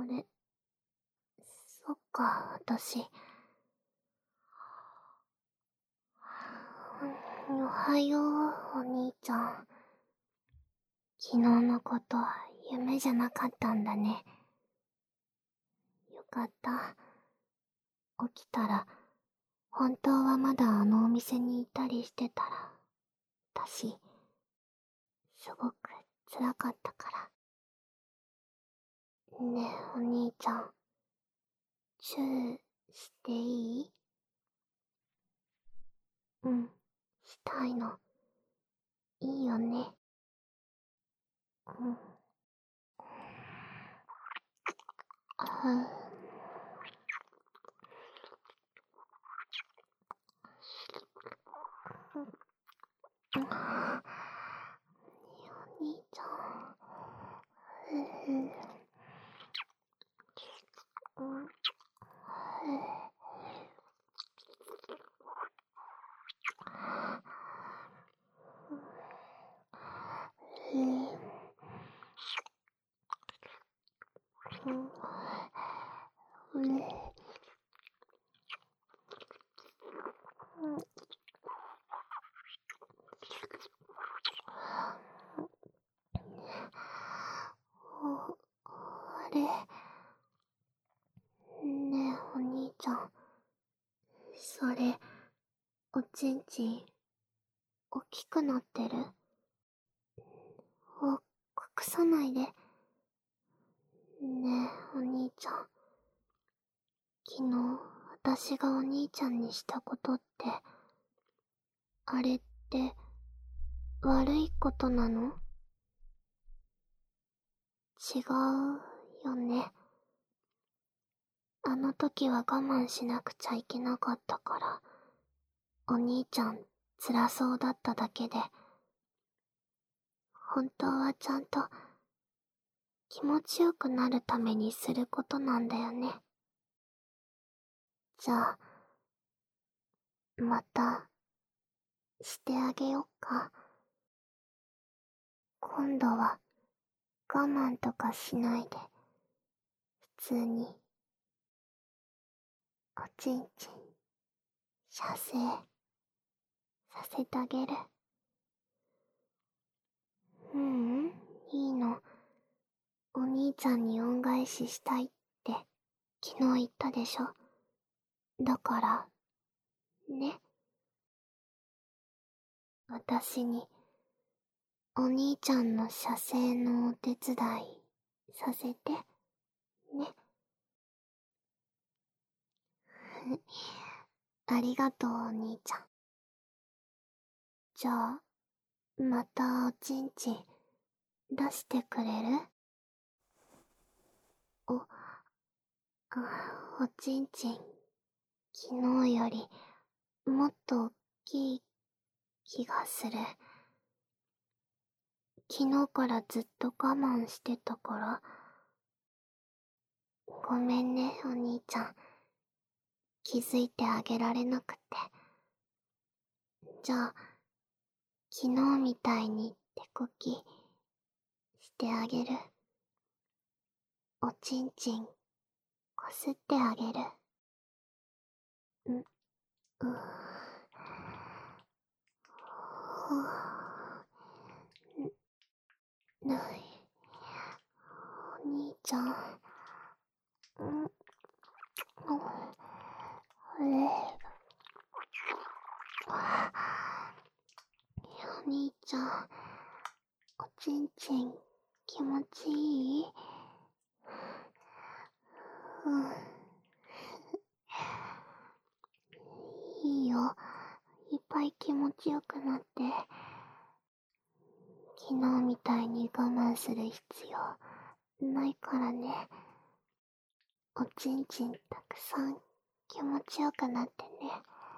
れ、そっか、私。おはよう、お兄ちゃん。昨日のこと、夢じゃなかったんだね。よかった。起きたら、本当はまだあのお店にいたりしてたら、私、すごく辛かったから。ねえ、お兄ちゃん、チューしていい？うん、したいの。いいよね。うん。お兄ちゃん。あれ？ねえ、お兄ちゃん。それ、おちんちん、大きくなってる？隠さないで。ねえ、お兄ちゃん。昨日、私がお兄ちゃんにしたことって、あれって、悪いことなの？違うよね。あの時は我慢しなくちゃいけなかったから、お兄ちゃん辛そうだっただけで、本当はちゃんと気持ちよくなるためにすることなんだよね。じゃあ、また、してあげよっか。今度は、我慢とかしないで、普通に、おちんちん、射精、させてあげる。ううん、いいの。お兄ちゃんに恩返ししたいって、昨日言ったでしょ。だから、ね。私に、お兄ちゃんの射精のお手伝い、させて、ね。ありがとう、お兄ちゃん。じゃあ、またおちんちん、出してくれる？お、おちんちん、昨日より、もっと大きい気がする。昨日からずっと我慢してたから、ごめんね、お兄ちゃん。気づいてあげられなくて。じゃあ、昨日みたいに手こきしてあげる。おちんちん、こすってあげる。ない。お兄ちゃん。あれ？お兄ちゃん、おちんちん、気持ちいい？うん。いいよ。いっぱい気持ちよくなって。昨日みたいに我慢する必要ないからね。おちんちんたくさん気持ちよくなってね。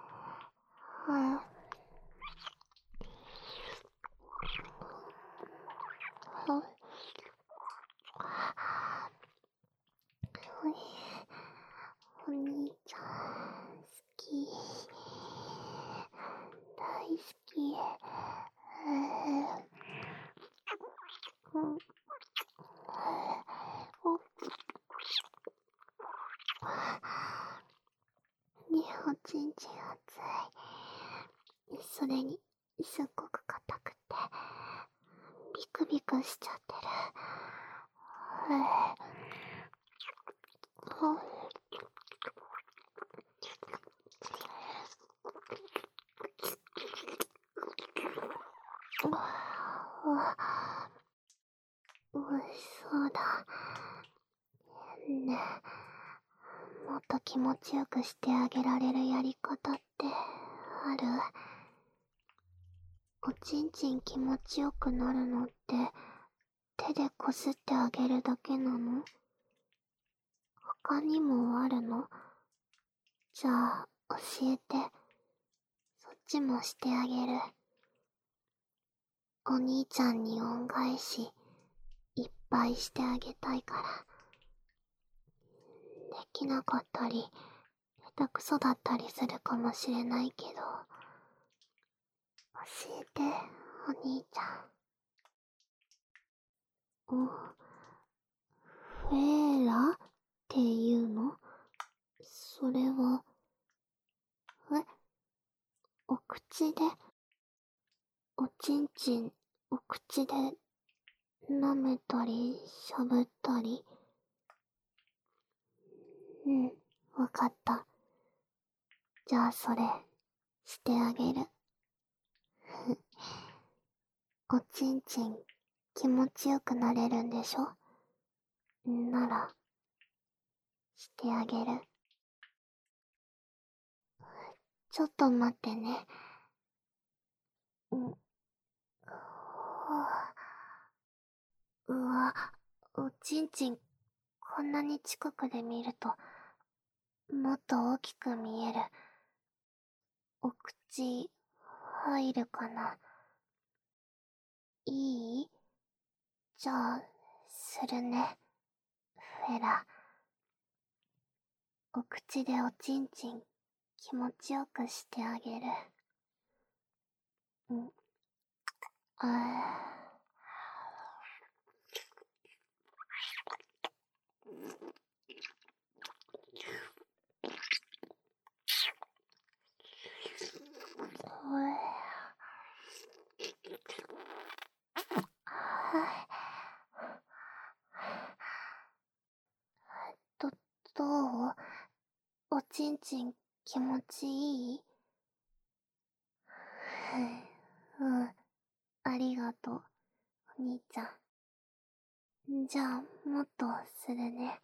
お兄ちゃん、好き。大好き。 ちんちん熱い。それに、すっごく硬くて、ビクビクしちゃってる。そうだ。ねえ、もっと気持ちよくしてあげられるやり方ってある？おちんちん気持ちよくなるのって手でこすってあげるだけなの？他にもあるの？じゃあ教えて。そっちもしてあげる。お兄ちゃんに恩返しいっぱいしてあげたいから。できなかったり下手くそだったりするかもしれないけど、教えて、お兄ちゃん。フェーラっていうの？それは、お口で、おちんちん、お口で舐めたり、しゃぶったり。うん、わかった。じゃあそれ、してあげる。おちんちん、気持ちよくなれるんでしょ？なら、してあげる。ちょっと待ってね。うわ、おちんちん、こんなに近くで見ると、もっと大きく見える。お口、入るかな？いい？じゃあ、するね。フェラ。お口でおちんちん、気持ちよくしてあげる。ど、どう？おちんちん気持ちいい？ありがとう、お兄ちゃん。じゃあ、もっとするね。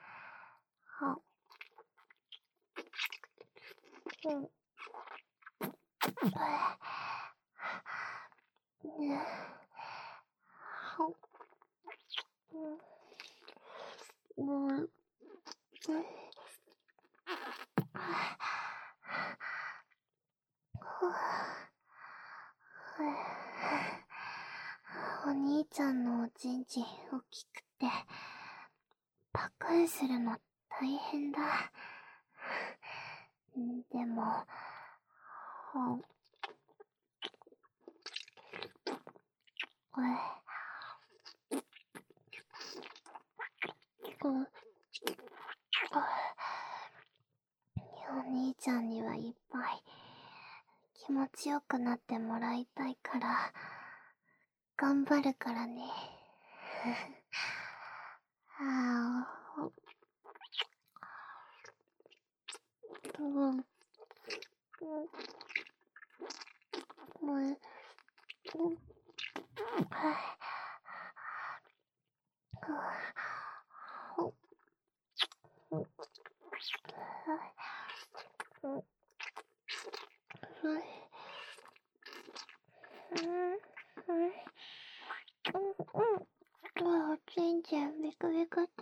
お兄ちゃんのおちんちん大きくて、パクンするの大変だ。でも、お兄ちゃんにはいっぱい気持ちよくなってもらいたいから、頑張るからね。おちんちんビクビクって。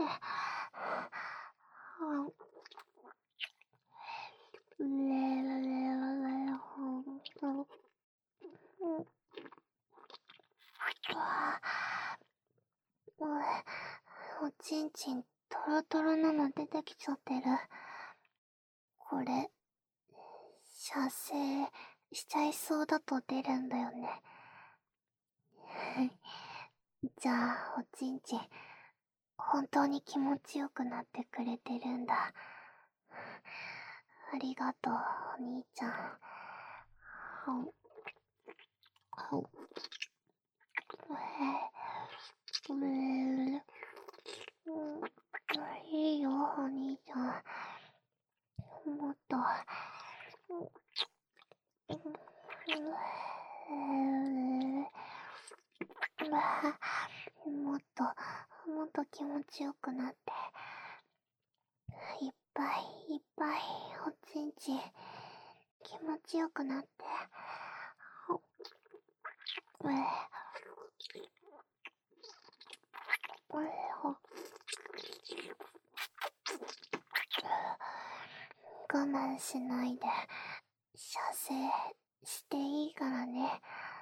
おちんちんトロトロなの出てきちゃってる。これ、射精しちゃいそうだと出るんだよね。じゃあ、おちんちん、本当に気持ちよくなってくれてるんだ。 ありがとう、お兄ちゃん。いいよ、お兄ちゃん。もっと。もっと気持ちよくなって。いっぱいいっぱいおちんちん気持ちよくなって。我慢しないで射精していいからね。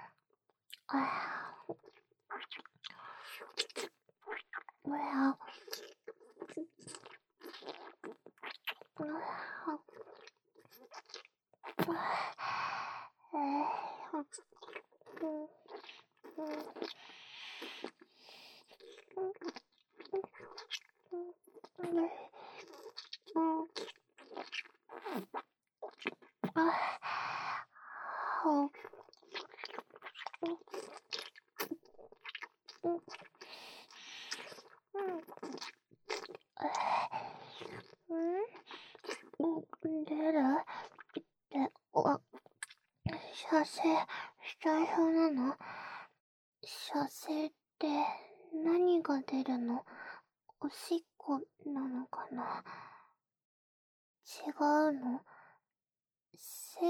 出るって射精しちゃいそうなの？射精って何が出るの？おしっこなのかな？違うの？精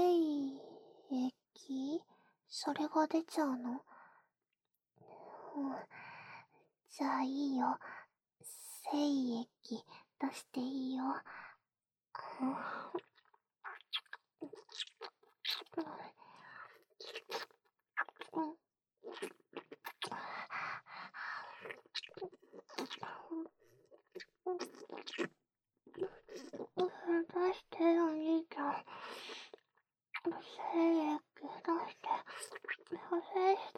液？それが出ちゃうの？じゃあいいよ。精液出していいよ。出して、お兄ちゃん。精液出して。射精して。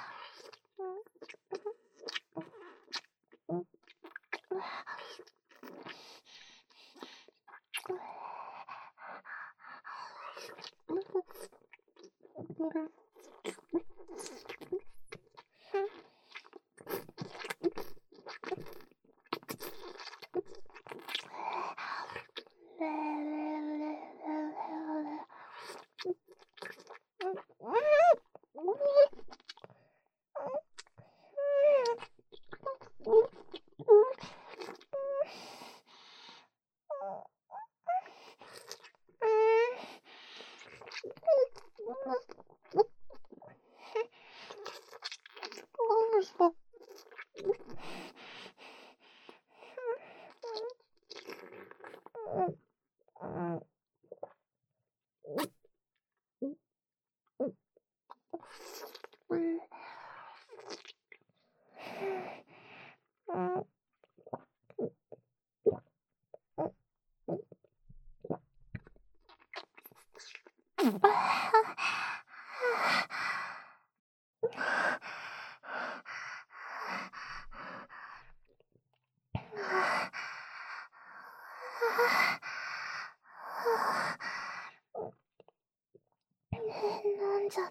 飲んじゃった。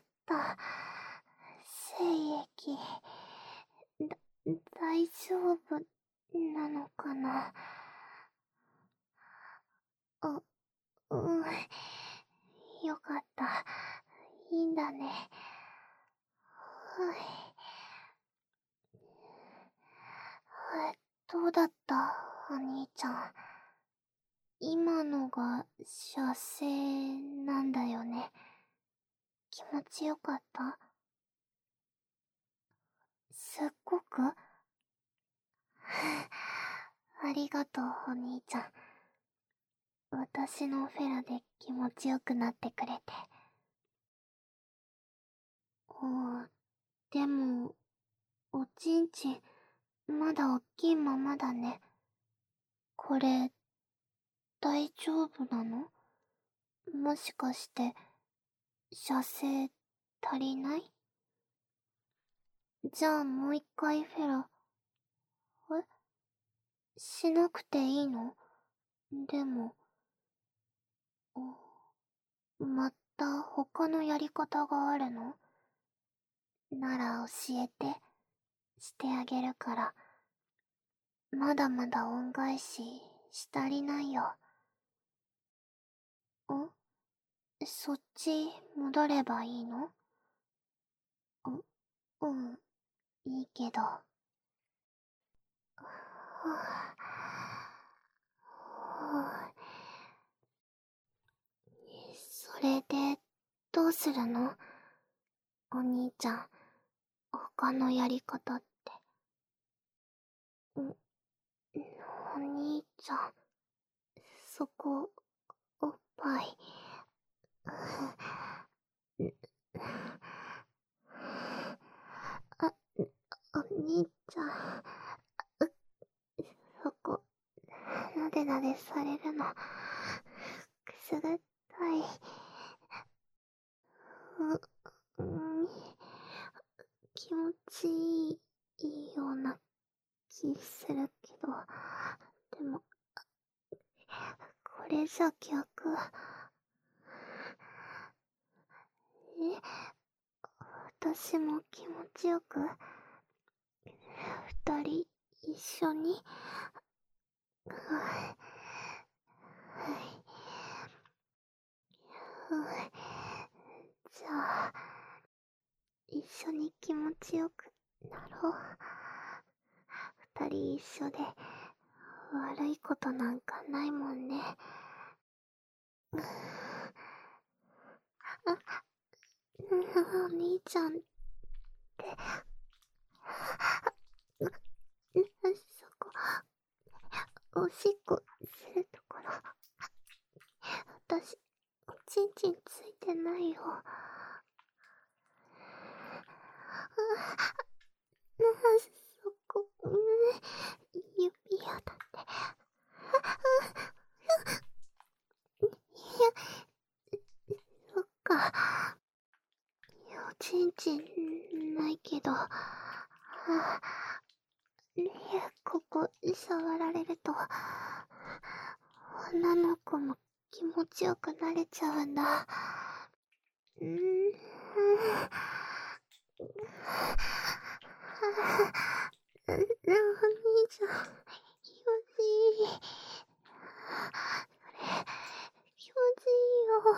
精液。大丈夫なのかな？よかった。いいんだね。どうだった、お兄ちゃん。今のが射精なんだよね。気持ちよかった？すっごくありがとう、お兄ちゃん。私のフェラで気持ちよくなってくれて。でも、おちんちん、まだおっきいままだね。これ、大丈夫なの？もしかして、射精足りない？じゃあもう一回フェラ。しなくていいの？でも、 また他のやり方があるの？なら教えて、してあげるから。まだまだ恩返しし足りないよ。そっち戻ればいいの？うん、いいけど。それで、どうするの？お兄ちゃん、他のやり方って。お兄ちゃん、そこ、おっぱい。あ、お兄ちゃん、そこ、なでなでされるの、くすぐったい。うん、気持ちいいような気するけど、でも、これじゃ逆。私も気持ちよく、二人一緒に。じゃあ、一緒に気持ちよくなろう。二人一緒で悪いことなんかないもんね。お兄ちゃんって、そこ、おしっこするところ、私、おちんちんついてないよ。そこ、指輪だって。いや、そっか。おちんちんないけど、いや、ここ触られると、女の子も気持ちよくなれちゃうんだ。お兄ちゃん、気持ちいい。それ、気持ちいいよ。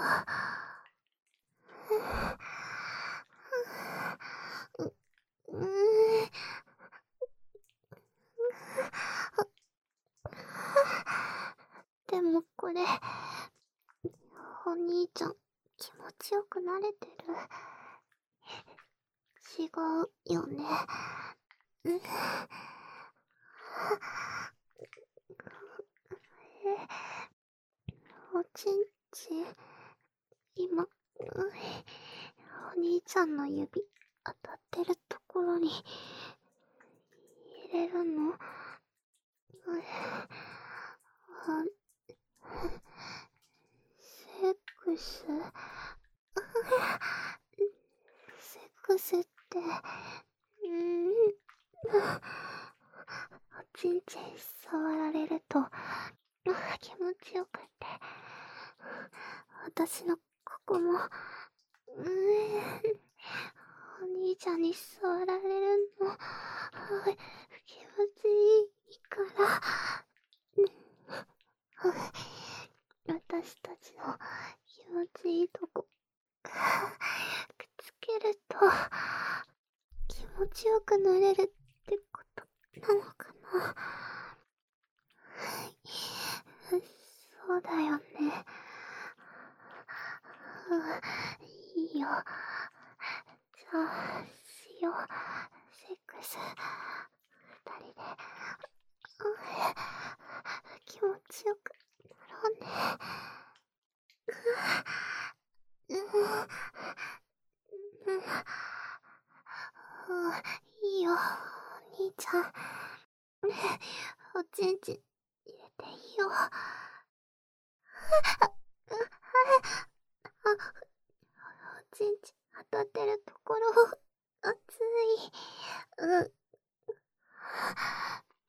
でもこれ、お兄ちゃん、気持ちよくなれてる？違うよね。おちんちん、今、お兄ちゃんの指、当たってるところに、入れるの？セックスセックスって、おちんちん触られると、気持ちよくて、私のここも、お兄ちゃんに触られるの、気持ちいいから、私たちの気持ちいいとこ、くっつけると、気持ちよくなれるってことなのかな。そうだよね。いいよ。じゃあ、しよう。セックス。二人で。気持ちよくなろうね。いいよ、お兄ちゃん。おちんちん入れていいよ。おちんちん当たってるところ、熱い。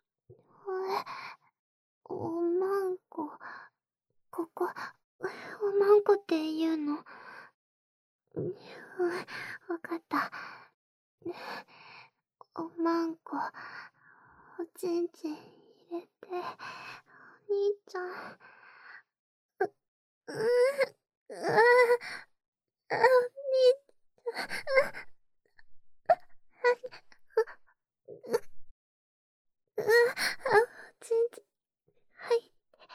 おまんこ、ここ、おまんこって言うの？わかった。おまんこ、おちんちん入れて、お兄ちゃん。う、うう、お兄ちゃん。おちんちん、はい。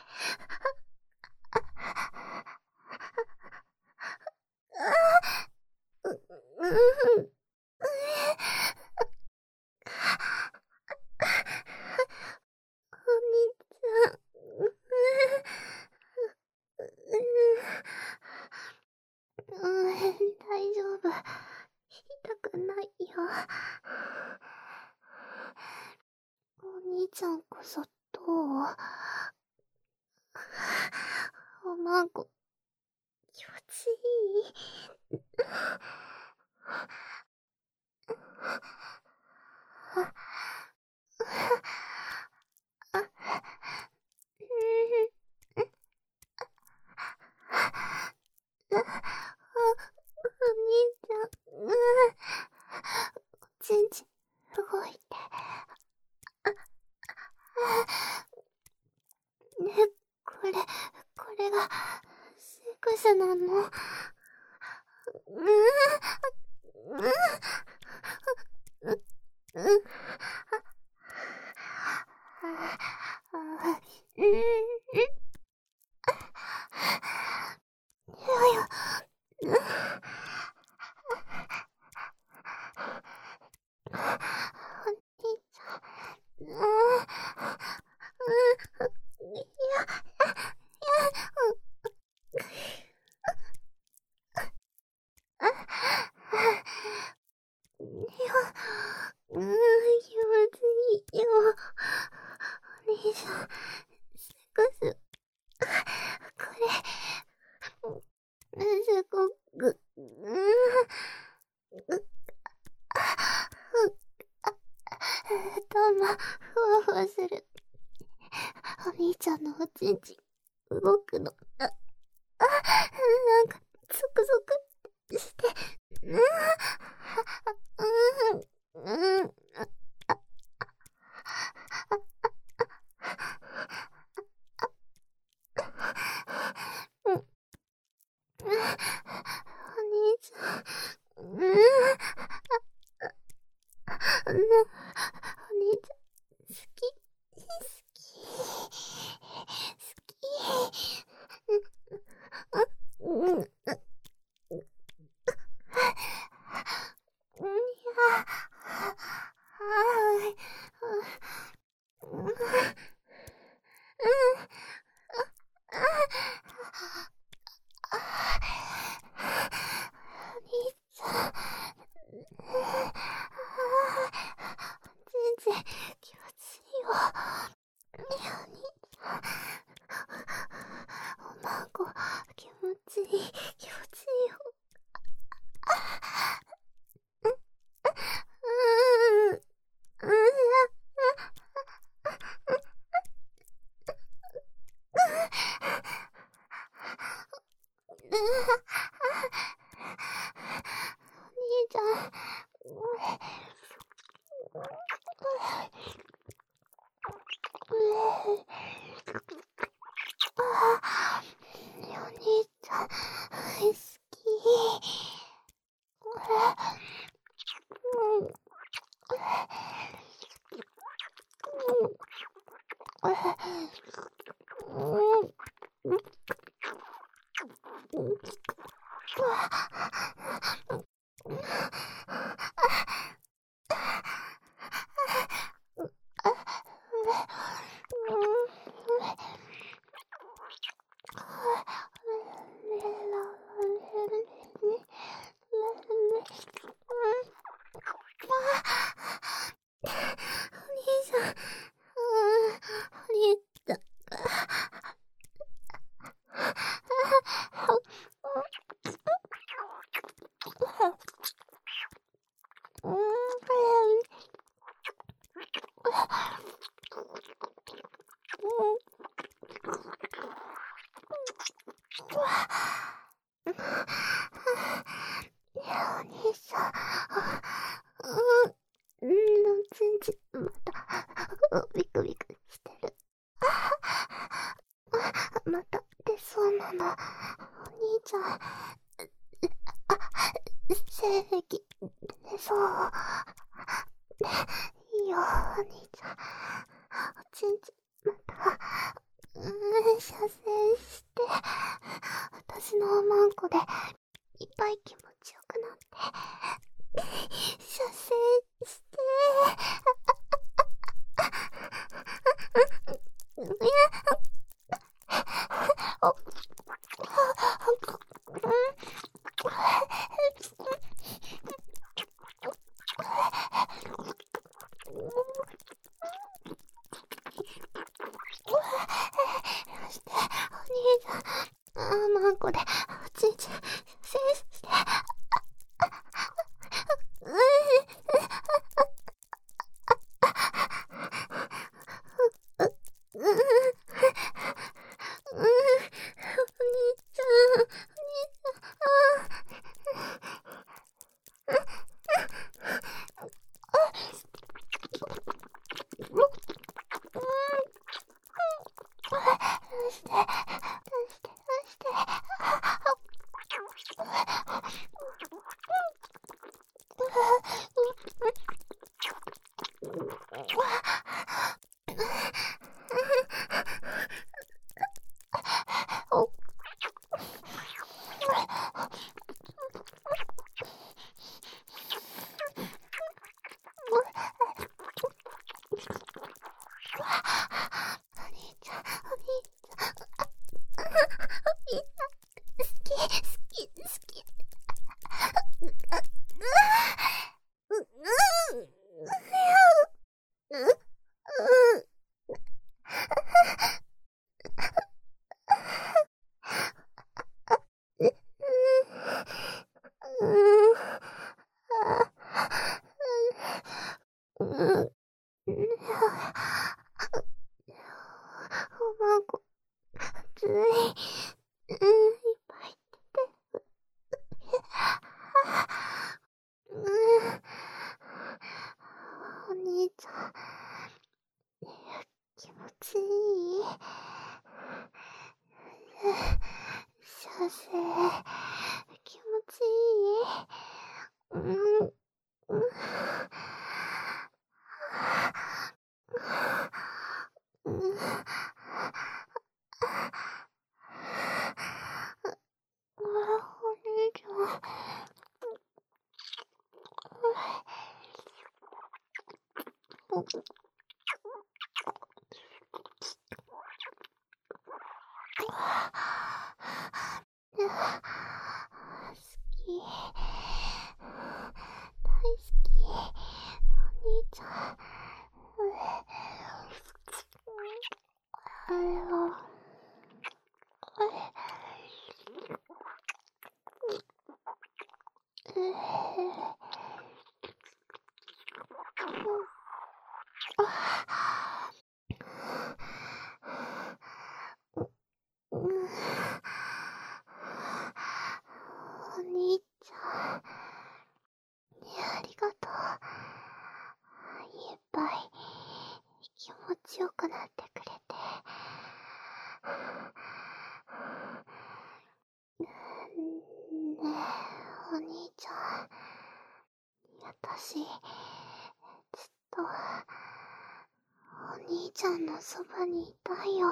お兄ちゃん。大丈夫。痛くないよ。お兄ちゃんこそどう？おまんこ、気持ちいい？お兄ちゃん、おちんちん動いて。ね、これが、セックスなの？気持ちいいよ。お兄さん、セックス、これ、すごく、頭、ふわふわする。お兄ちゃんのおちんちん、動くの。なんか、ゾクゾクして、お兄ちゃん、お兄ちゃん、好き、好き。全然気持ちいいわ。おまんこ、気持ちいい、気持ちいいよ。お兄ちゃん、お兄ちゃん、好き。お兄さん、お兄ちゃん。 兄ちゃん、性癖出そう。いいよ、お兄ちゃん。おちんちん、また、射精して、私のおまんこで、いっぱい気持ちよくなって、射精して、お、して、お兄ちゃん、マンコで、おちんちん、せいして、お兄ちゃん、お兄して、出して、お、お兄ちゃん、お兄ちゃん、好き、好き、好き。おまんこ、つい、いっぱい出て、お兄ちゃん、気持ちいい。射精、気持ちいい。お兄ちゃん。好き。大好き。お兄ちゃん。あれは、お兄ちゃん、ありがとう。いっぱい気持ちよくなってくれて。ねえ、お兄ちゃん、私、ずっと、お兄ちゃんのそばにいたいよ。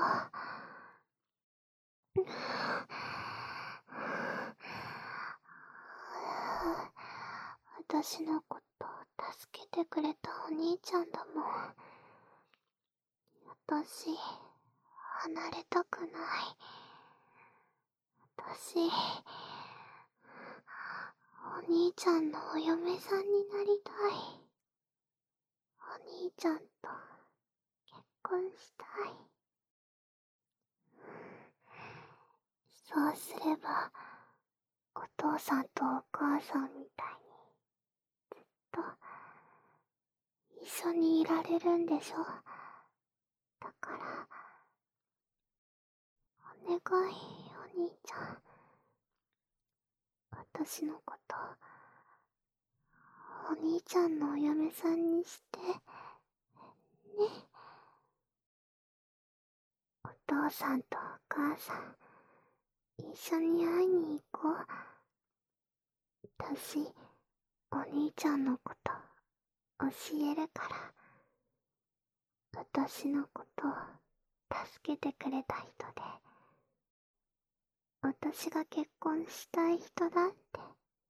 私のことを助けてくれたお兄ちゃんだもん。私、離れたくない。私、お兄ちゃんのお嫁さんになりたい。お兄ちゃんと結婚したい。そうすれば、お父さんとお母さんみたいに、ずっと、一緒にいられるんでしょ。だから、お願い、お兄ちゃん。私のこと、お兄ちゃんのお嫁さんにして、ね。お父さんとお母さん、 一緒に会いに行こう。私、お兄ちゃんのこと教えるから。私のことを助けてくれた人で、私が結婚したい人だって。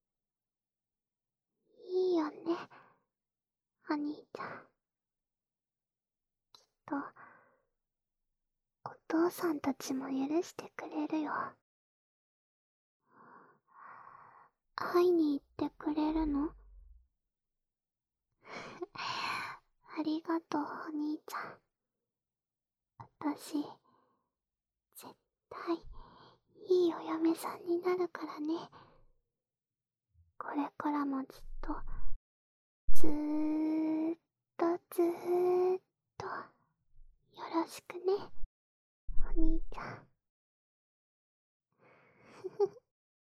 いいよね、お兄ちゃん。きっとお父さんたちも許してくれるよ。会いに行ってくれるの？ありがとう、お兄ちゃん。私、絶対いいお嫁さんになるからね。これからもずっと、ずーっずーっと、よろしくね、お兄ちゃん。